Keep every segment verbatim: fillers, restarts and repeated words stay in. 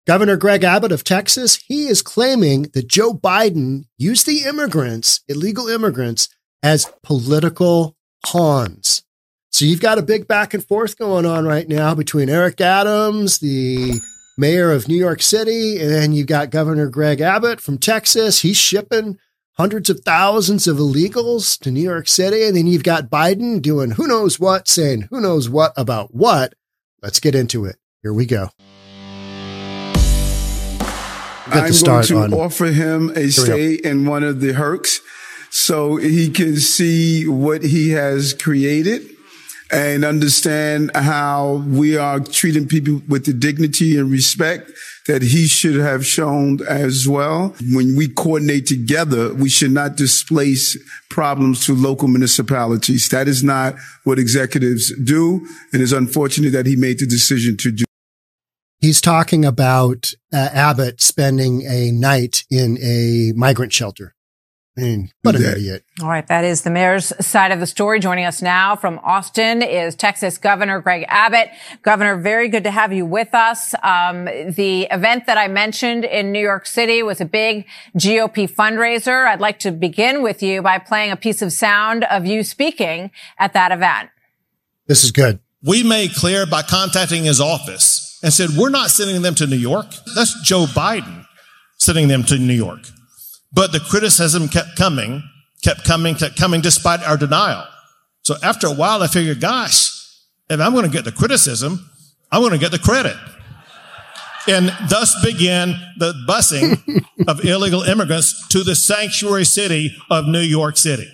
Governor Greg Abbott of Texas, he is claiming that Joe Biden used the immigrants, illegal immigrants, as political pawns. So you've got a big back and forth going on right now between Eric Adams, the mayor of New York City, and then you've got Governor Greg Abbott from Texas. He's shipping hundreds of thousands of illegals to New York City. And then you've got Biden doing who knows what, saying who knows what about what. Let's get into it. Here we go. I'm going to on. offer him a stay in one of the Hercs so he can see what he has created and understand how we are treating people with the dignity and respect that he should have shown as well. When we coordinate together, we should not displace problems to local municipalities. That is not what executives do, and it's unfortunate that he made the decision to do. He's talking about uh, Abbott spending a night in a migrant shelter. I mean, what an idiot. All right. That is the mayor's side of the story. Joining us now from Austin is Texas Governor Greg Abbott. Governor, very good to have you with us. Um, the event that I mentioned in New York City was a big G O P fundraiser. I'd like to begin with you by playing a piece of sound of you speaking at that event. This is good. We made clear by contacting his office and said, we're not sending them to New York. That's Joe Biden sending them to New York. But the criticism kept coming, kept coming, kept coming despite our denial. So after a while, I figured, gosh, if I'm going to get the criticism, I'm going to get the credit. And thus began the busing of illegal immigrants to the sanctuary city of New York City.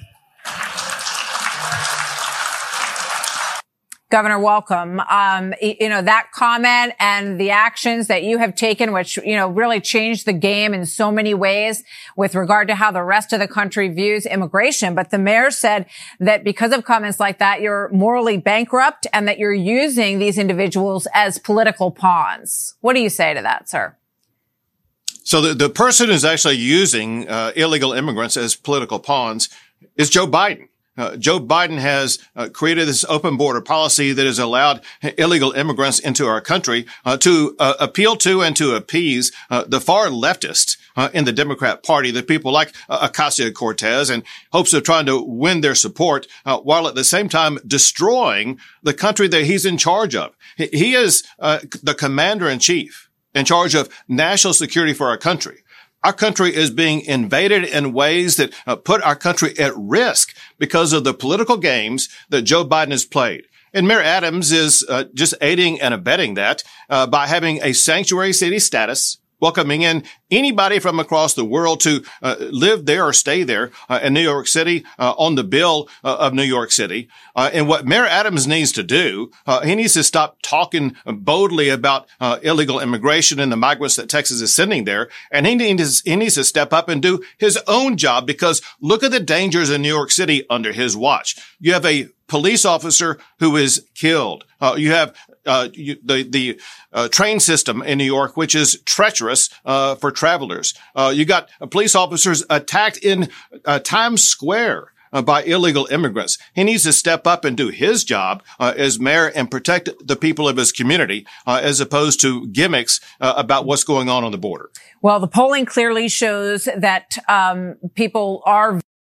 Governor, welcome. Um, you know, that comment and the actions that you have taken, which, you know, really changed the game in so many ways with regard to how the rest of the country views immigration. But the mayor said that because of comments like that, you're morally bankrupt and that you're using these individuals as political pawns. What do you say to that, sir? So the, the person who's actually using uh, illegal immigrants as political pawns is Joe Biden. Uh, Joe Biden has uh, created this open border policy that has allowed illegal immigrants into our country uh, to uh, appeal to and to appease uh, the far leftists uh, in the Democrat Party, the people like uh, Ocasio-Cortez, in hopes of trying to win their support, uh, while at the same time destroying the country that he's in charge of. He, he is uh, the commander-in-chief in charge of national security for our country. Our country is being invaded in ways that uh, put our country at risk because of the political games that Joe Biden has played. And Mayor Adams is uh, just aiding and abetting that uh, by having a sanctuary city status, welcoming in anybody from across the world to uh, live there or stay there uh, in New York City uh, on the bill uh, of New York City. Uh, and what Mayor Adams needs to do, uh, he needs to stop talking boldly about uh, illegal immigration and the migrants that Texas is sending there. And he needs, he needs to step up and do his own job, because look at the dangers in New York City under his watch. You have a police officer who is killed. Uh, you have Uh, you, the, the, uh, train system in New York, which is treacherous, uh, for travelers. Uh, you got uh, police officers attacked in, uh, Times Square, uh, by illegal immigrants. He needs to step up and do his job, uh, as mayor and protect the people of his community, uh, as opposed to gimmicks, uh, about what's going on on the border. Well, the polling clearly shows that, um, people are.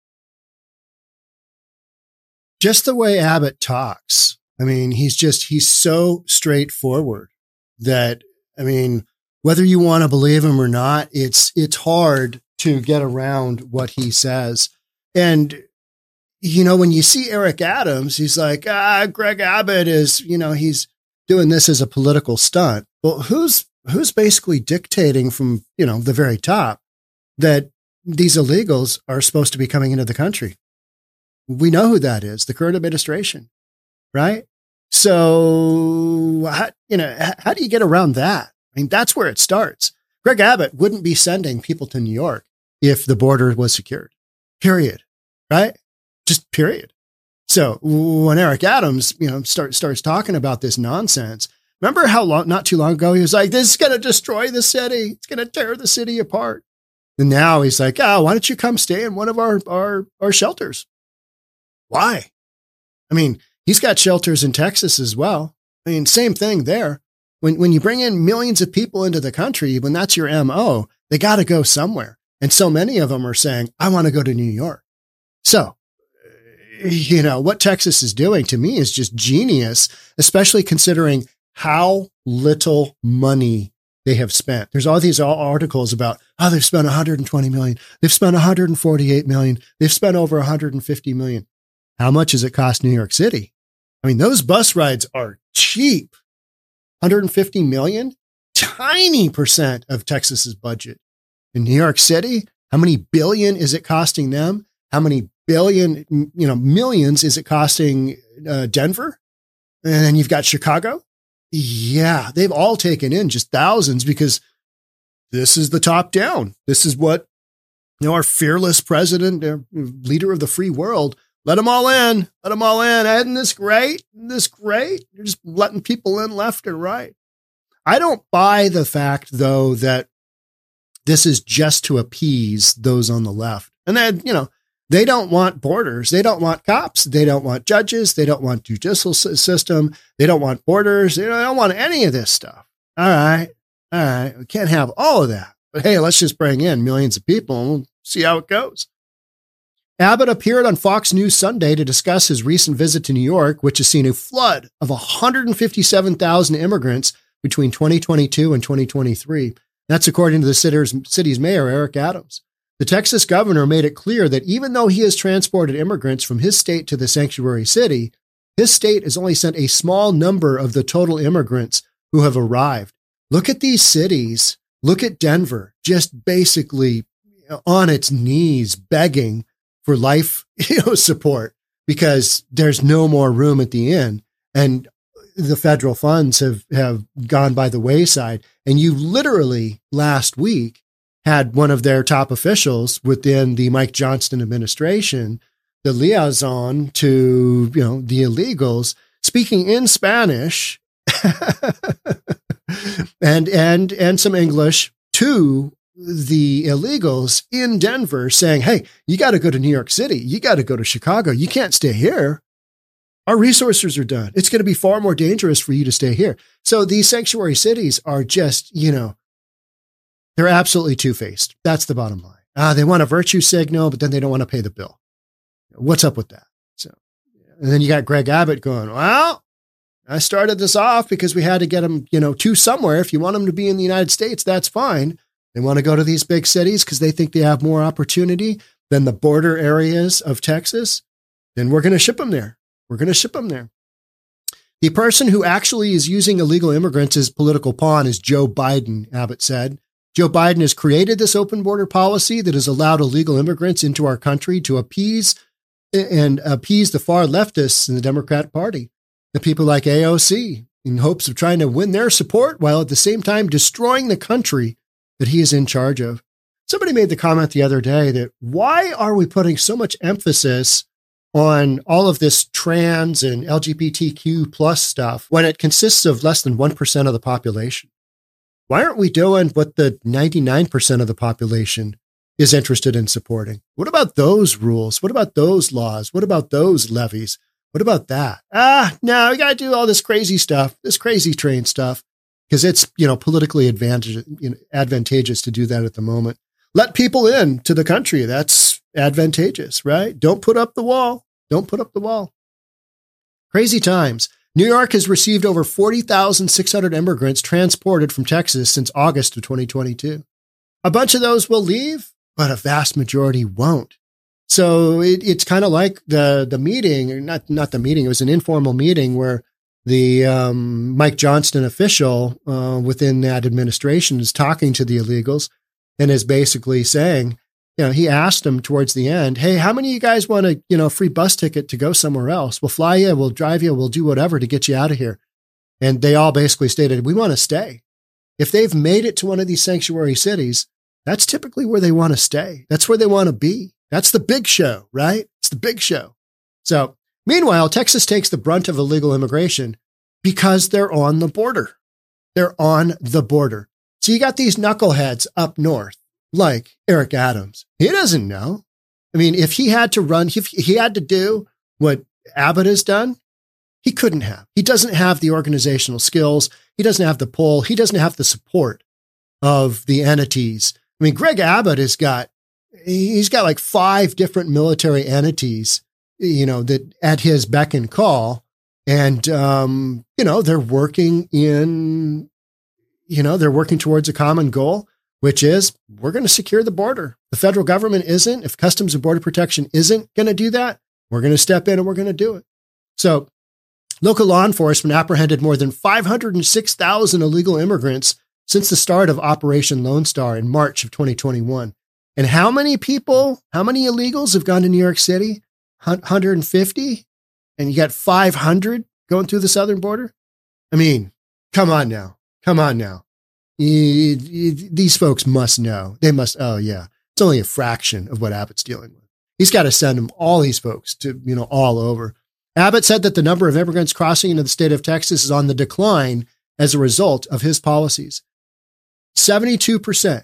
Just the way Abbott talks. I mean, he's just, he's so straightforward that, I mean, whether you want to believe him or not, it's, it's hard to get around what he says. And, you know, when you see Eric Adams, he's like, ah, Greg Abbott is, you know, he's doing this as a political stunt. Well, who's, who's basically dictating from, you know, the very top that these illegals are supposed to be coming into the country? We know who that is, the current administration. Right. So, how, you know, how do you get around that? I mean, that's where it starts. Greg Abbott wouldn't be sending people to New York if the border was secured, period. Right. Just period. So when Eric Adams, you know, start, starts talking about this nonsense, remember how long, not too long ago, he was like, this is going to destroy the city. It's going to tear the city apart. And now he's like, oh, why don't you come stay in one of our, our, our shelters? Why? I mean, he's got shelters in Texas as well. I mean, same thing there. When, when you bring in millions of people into the country, when that's your M O, they got to go somewhere. And so many of them are saying, I want to go to New York. So, you know, what Texas is doing to me is just genius, especially considering how little money they have spent. There's all these articles about, oh, they've spent one hundred twenty million. They've spent one hundred forty-eight million. They've spent over one hundred fifty million. How much does it cost New York City? I mean, those bus rides are cheap. one hundred fifty million, tiny percent of Texas's budget. In New York City, how many billion is it costing them? How many billion, you know, millions is it costing uh, Denver? And then you've got Chicago. Yeah, they've all taken in just thousands because this is the top down. This is what, you know, our fearless president, uh, leader of the free world, let them all in, let them all in. Isn't this great? Isn't this great? You're just letting people in left and right. I don't buy the fact, though, that this is just to appease those on the left. And then, you know, they don't want borders. They don't want cops. They don't want judges. They don't want judicial system. They don't want borders. They don't want any of this stuff. All right. All right. We can't have all of that. But hey, let's just bring in millions of people and we'll see how it goes. Abbott appeared on Fox News Sunday to discuss his recent visit to New York, which has seen a flood of one hundred fifty-seven thousand immigrants between twenty twenty-two and twenty twenty-three. That's according to the city's mayor, Eric Adams. The Texas governor made it clear that even though he has transported immigrants from his state to the sanctuary city, his state has only sent a small number of the total immigrants who have arrived. Look at these cities. Look at Denver, just basically on its knees begging for life you know, support because there's no more room at the inn. And the federal funds have, have gone by the wayside. And you literally last week had one of their top officials within the Mike Johnston administration, the liaison to, you know, the illegals, speaking in Spanish and, and, and some English to the illegals in Denver saying, hey, you got to go to New York City. You got to go to Chicago. You can't stay here. Our resources are done. It's going to be far more dangerous for you to stay here. So these sanctuary cities are just, you know, they're absolutely two-faced. That's the bottom line. Ah, they want a virtue signal, but then they don't want to pay the bill. What's up with that? So, and then you got Greg Abbott going, well, I started this off because we had to get them, you know, to somewhere. If you want them to be in the United States, that's fine. They want to go to these big cities because they think they have more opportunity than the border areas of Texas. Then we're going to ship them there. We're going to ship them there. The person who actually is using illegal immigrants as political pawn is Joe Biden, Abbott said. Joe Biden has created this open border policy that has allowed illegal immigrants into our country to appease and appease the far leftists in the Democrat Party, the people like A O C, in hopes of trying to win their support while at the same time destroying the country that he is in charge of. Somebody made the comment the other day that why are we putting so much emphasis on all of this trans and L G B T Q plus stuff when it consists of less than one percent of the population? Why aren't we doing what the ninety-nine percent of the population is interested in supporting? What about those rules? What about those laws? What about those levies? What about that? Ah, no, we got to do all this crazy stuff, this crazy train stuff, because it's, you know, politically advantageous, you know, advantageous to do that at the moment. Let people in to the country. That's advantageous, right? Don't put up the wall. Don't put up the wall. Crazy times. New York has received over forty thousand six hundred immigrants transported from Texas since August of twenty twenty-two. A bunch of those will leave, but a vast majority won't. So it, it's kind of like the the meeting, or not not the meeting. It was an informal meeting where the um, Mike Johnston official uh, within that administration is talking to the illegals and is basically saying, you know, he asked them towards the end, hey, how many of you guys want a, you know, free bus ticket to go somewhere else? We'll fly you, we'll drive you, we'll do whatever to get you out of here. And they all basically stated, we want to stay. If they've made it to one of these sanctuary cities, that's typically where they want to stay. That's where they want to be. That's the big show, right? It's the big show. So meanwhile, Texas takes the brunt of illegal immigration because they're on the border. They're on the border. So you got these knuckleheads up north, like Eric Adams. He doesn't know. I mean, if he had to run, if he had to do what Abbott has done, He couldn't have. He doesn't have the organizational skills. He doesn't have the pull. He doesn't have the support of the entities. I mean, Greg Abbott has got, he's got like five different military entities, you know, that at his beck and call. And, um, you know, they're working in, you know, they're working towards a common goal, which is we're going to secure the border. The federal government isn't. If Customs and Border Protection isn't going to do that, we're going to step in and we're going to do it. So local law enforcement apprehended more than five hundred six thousand illegal immigrants since the start of Operation Lone Star in March of twenty twenty-one. And how many people, how many illegals have gone to New York City? one hundred fifty? And you got five hundred going through the southern border? I mean, come on now. Come on now. You, you, these folks must know. They must, oh yeah, it's only a fraction of what Abbott's dealing with. He's got to send them, all these folks, to, you know, all over. Abbott said that the number of immigrants crossing into the state of Texas is on the decline as a result of his policies. seventy-two percent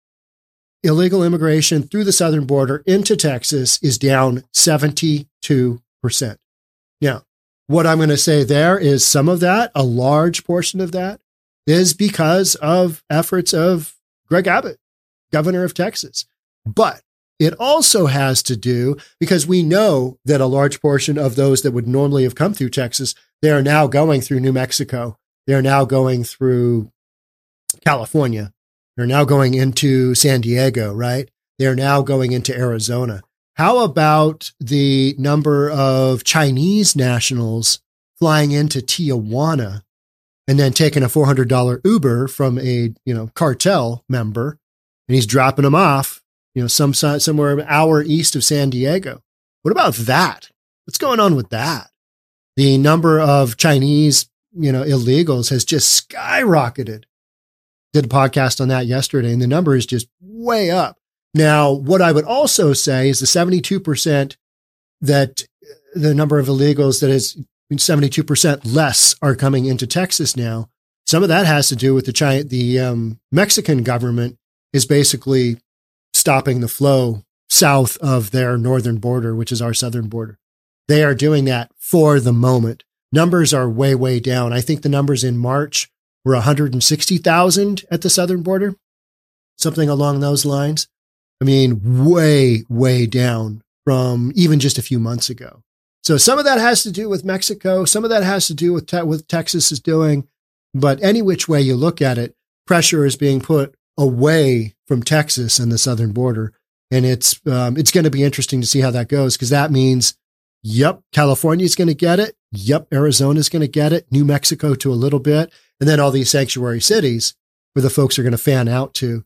illegal immigration through the southern border into Texas is down seventy-two percent. Now, what I'm going to say there is some of that, a large portion of that, is because of efforts of Greg Abbott, governor of Texas. But it also has to do, because we know that a large portion of those that would normally have come through Texas, they are now going through New Mexico. They're now going through California. They're now going into San Diego, right? They're now going into Arizona. How about the number of Chinese nationals flying into Tijuana and then taking a four hundred dollars Uber from a, you know, cartel member, and he's dropping them off, you know, some somewhere an hour east of San Diego? What about that? What's going on with that? The number of Chinese, you know, illegals has just skyrocketed. Did a podcast on that yesterday, and the number is just way up. Now, what I would also say is the seventy-two percent that the number of illegals that is seventy-two percent less are coming into Texas now. Some of that has to do with the China, the um, Mexican government is basically stopping the flow south of their northern border, which is our southern border. They are doing that for the moment. Numbers are way, way down. I think the numbers in March were one hundred sixty thousand at the southern border, something along those lines. I mean, way, way down from even just a few months ago. So some of that has to do with Mexico. Some of that has to do with te- what Texas is doing. But any which way you look at it, pressure is being put away from Texas and the southern border. And it's um, it's going to be interesting to see how that goes, because that means, yep, California's going to get it. Yep, Arizona's going to get it. New Mexico to a little bit. And then all these sanctuary cities where the folks are going to fan out to.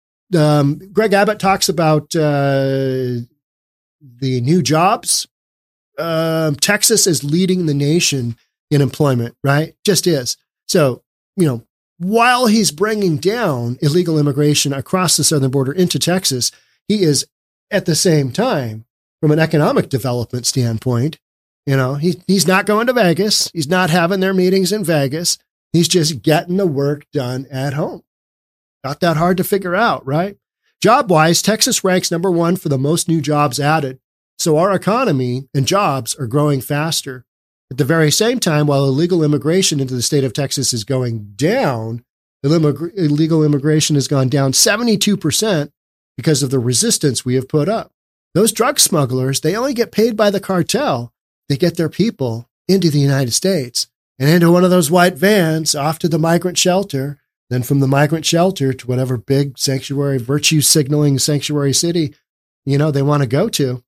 Um, Greg Abbott talks about uh, the new jobs. Uh, Texas is leading the nation in employment, right? Just is. So, you know, while he's bringing down illegal immigration across the southern border into Texas, he is at the same time, from an economic development standpoint, you know, he, he's not going to Vegas. He's not having their meetings in Vegas. He's just getting the work done at home. Not that hard to figure out, right? Job-wise, Texas ranks number one for the most new jobs added. So our economy and jobs are growing faster. At the very same time, while illegal immigration into the state of Texas is going down, illegal immigration has gone down seventy-two percent because of the resistance we have put up. Those drug smugglers, they only get paid by the cartel. They get their people into the United States and into one of those white vans off to the migrant shelter. Then from the migrant shelter to whatever big sanctuary, virtue signaling sanctuary city, you know, they want to go to.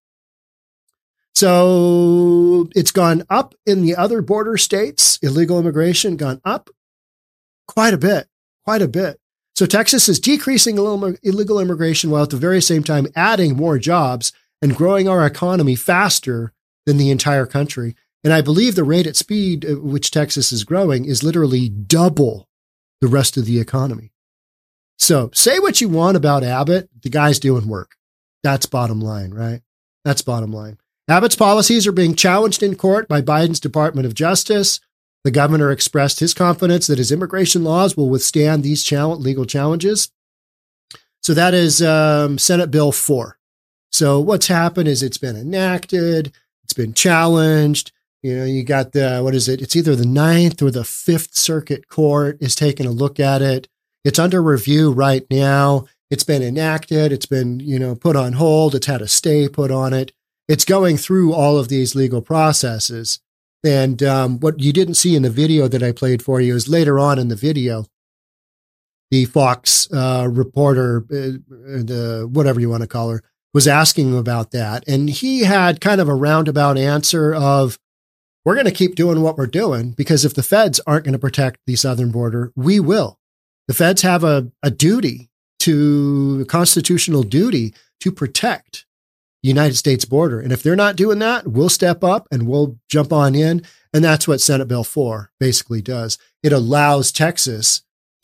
So it's gone up in the other border states, illegal immigration gone up quite a bit, quite a bit. So Texas is decreasing illegal immigration while at the very same time adding more jobs and growing our economy faster than the entire country. And I believe the rate at speed at which Texas is growing is literally double the rest of the economy. So say what you want about Abbott. The guy's doing work. That's bottom line, right? That's bottom line. Abbott's policies are being challenged in court by Biden's Department of Justice. The governor expressed his confidence that his immigration laws will withstand these challenge, legal challenges. So that is um, Senate Bill four. So what's happened is it's been enacted. It's been challenged. You know, you got the, what is it? It's either the Ninth or the Fifth Circuit Court is taking a look at it. It's under review right now. It's been enacted. It's been, you know, put on hold. It's had a stay put on it. It's going through all of these legal processes. And um, what you didn't see in the video that I played for you is later on in the video, the Fox uh, reporter, uh, the whatever you want to call her, was asking him about that. And he had kind of a roundabout answer of, we're going to keep doing what we're doing because if the feds aren't going to protect the southern border, we will. The feds have a, a duty to, a constitutional duty to protect the United States border. And if they're not doing that, we'll step up and we'll jump on in. And that's what Senate Bill four basically does. It allows Texas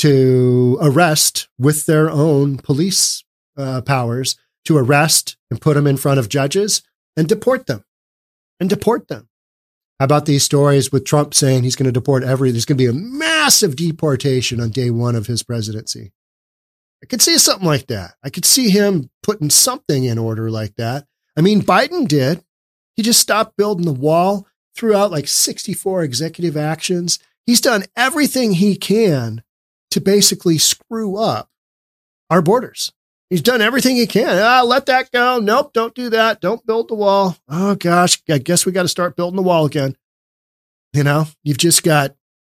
to arrest with their own police uh, powers, to arrest and put them in front of judges and deport them and deport them. How about these stories with Trump saying he's going to deport every, there's going to be a massive deportation on day one of his presidency. I could see something like that. I could see him putting something in order like that. I mean, Biden did. He just stopped building the wall, threw out like sixty-four executive actions. He's done everything he can to basically screw up our borders. He's done everything he can. Ah, let that go. Nope, don't do that. Don't build the wall. Oh, gosh, I guess we got to start building the wall again. You know, you've just got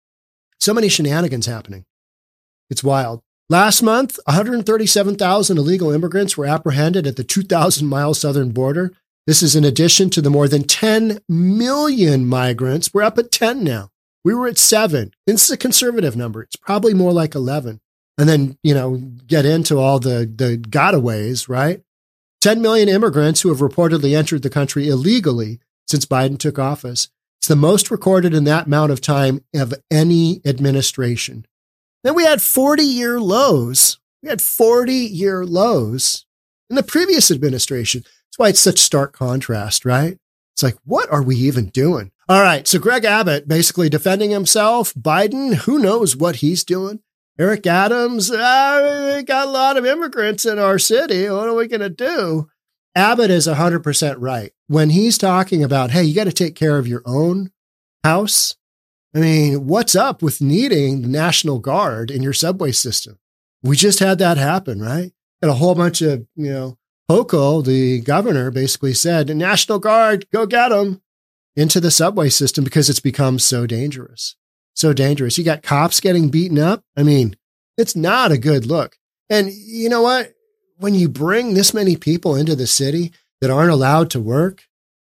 so many shenanigans happening. It's wild. Last month, one hundred thirty-seven thousand illegal immigrants were apprehended at the two thousand mile southern border. This is in addition to the more than ten million migrants. We're up at ten now. We were at seven. This is a conservative number. It's probably more like eleven. And then, you know, get into all the, the gotaways, right? ten million immigrants who have reportedly entered the country illegally since Biden took office. It's the most recorded in that amount of time of any administration. Then we had forty-year lows. We had forty-year lows in the previous administration. That's why it's such stark contrast, right? It's like, what are we even doing? All right, so Greg Abbott basically defending himself. Biden, who knows what he's doing? Eric Adams, ah, we got a lot of immigrants in our city. What are we going to do? Abbott is one hundred percent right. When he's talking about, hey, you got to take care of your own house. I mean, what's up with needing the National Guard in your subway system? We just had that happen, right? Got a whole bunch of, you know, Hochul, the governor, basically said, the National Guard, go get them into the subway system because it's become so dangerous. So dangerous. You got cops getting beaten up. I mean, it's not a good look. And you know what? When you bring this many people into the city that aren't allowed to work,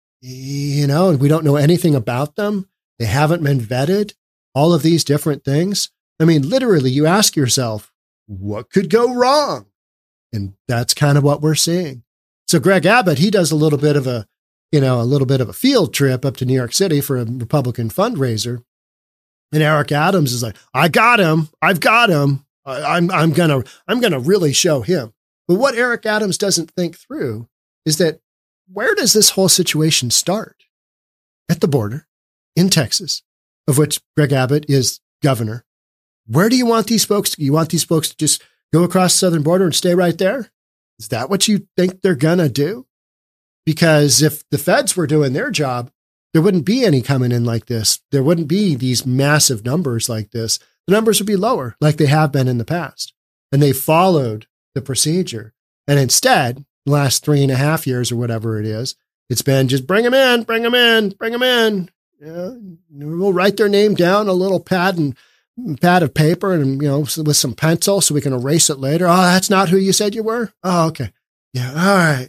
you know, and we don't know anything about them, they haven't been vetted, all of these different things. I mean, literally, you ask yourself, what could go wrong? And that's kind of what we're seeing. So Greg Abbott, he does a little bit of a, you know, a little bit of a field trip up to New York City for a Republican fundraiser. And Eric Adams is like, I got him. I've got him. I, I'm, I'm going to, I'm going to really show him. But what Eric Adams doesn't think through is that where does this whole situation start? At the border in Texas, of which Greg Abbott is governor. Where do you want these folks to, you want these folks to just go across the southern border and stay right there? Is that what you think they're going to do? Because if the feds were doing their job, there wouldn't be any coming in like this. There wouldn't be these massive numbers like this. The numbers would be lower like they have been in the past. And they followed the procedure. And instead, the last three and a half years or whatever it is, it's been just bring them in, bring them in, bring them in. Yeah, we'll write their name down, a little pad and pad of paper and, you know, with some pencil so we can erase it later. Oh, that's not who you said you were? Oh, okay. Yeah. All right.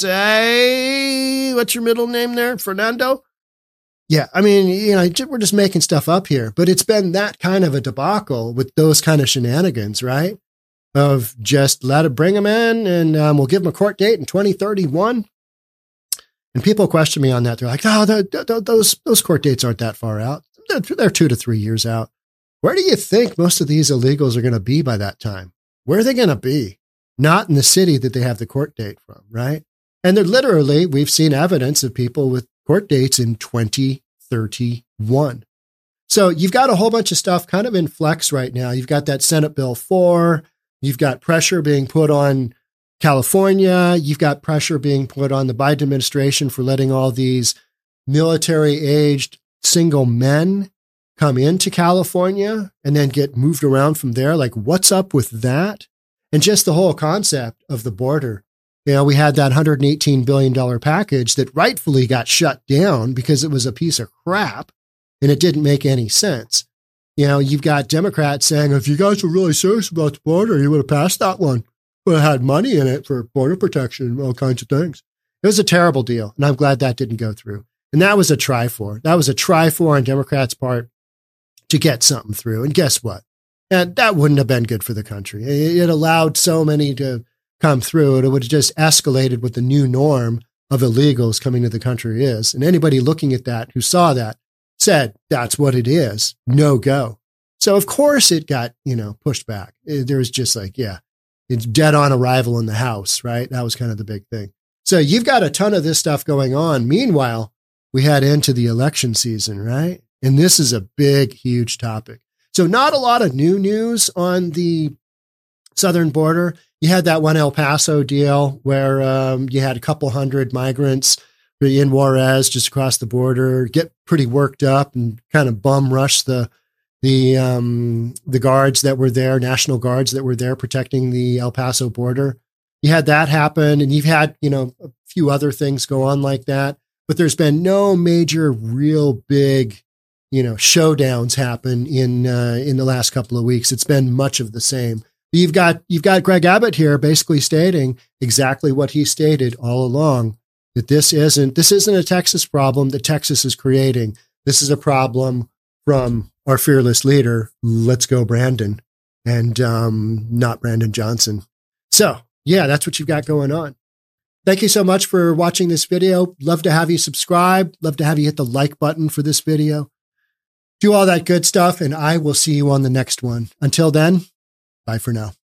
Jose, what's your middle name there? Fernando? Yeah. I mean, you know, we're just making stuff up here, but it's been that kind of a debacle with those kind of shenanigans, right? Of just let it, bring them in and um, we'll give them a court date in twenty thirty-one. And people question me on that. They're like, oh, the, the, those, those court dates aren't that far out. They're, they're two to three years out. Where do you think most of these illegals are going to be by that time? Where are they going to be? Not in the city that they have the court date from, right? And they're literally, we've seen evidence of people with court dates in twenty thirty-one. So you've got a whole bunch of stuff kind of in flux right now. You've got that Senate Bill four. You've got pressure being put on California. You've got pressure being put on the Biden administration for letting all these military-aged single men come into California and then get moved around from there. Like, what's up with that? And just the whole concept of the border. You know, we had that one hundred eighteen billion dollars package that rightfully got shut down because it was a piece of crap and it didn't make any sense. You know, you've got Democrats saying, if you guys were really serious about the border, you would have passed that one. Would have had money in it for border protection and all kinds of things. It was a terrible deal, and I'm glad that didn't go through. And that was a try for. That was a try for on Democrats' part to get something through. And guess what? And that wouldn't have been good for the country. It allowed so many to come through. It would have just escalated what the new norm of illegals coming to the country is. And anybody looking at that who saw that said, that's what it is. No go. So of course it got, you know, pushed back. There was just like, yeah, it's dead on arrival in the House, right? That was kind of the big thing. So you've got a ton of this stuff going on. Meanwhile, we head into the election season, right? And this is a big, huge topic. So not a lot of new news on the southern border. You had that one El Paso deal where um, you had a couple hundred migrants in Juarez just across the border get pretty worked up and kind of bum rush the the um, the guards that were there, National Guards that were there protecting the El Paso border. You had that happen, and you've had, you know, a few other things go on like that. But there's been no major, real big, you know, showdowns happen in uh, in the last couple of weeks. It's been much of the same. You've got you've got Greg Abbott here basically stating exactly what he stated all along, that this isn't this isn't a Texas problem that Texas is creating. This is a problem from our fearless leader, let's go Brandon, and um, not Brandon Johnson. So yeah, that's what you've got going on. Thank you so much for watching this video. Love to have you subscribe. Love to have you hit the like button for this video. Do all that good stuff, and I will see you on the next one. Until then, bye for now.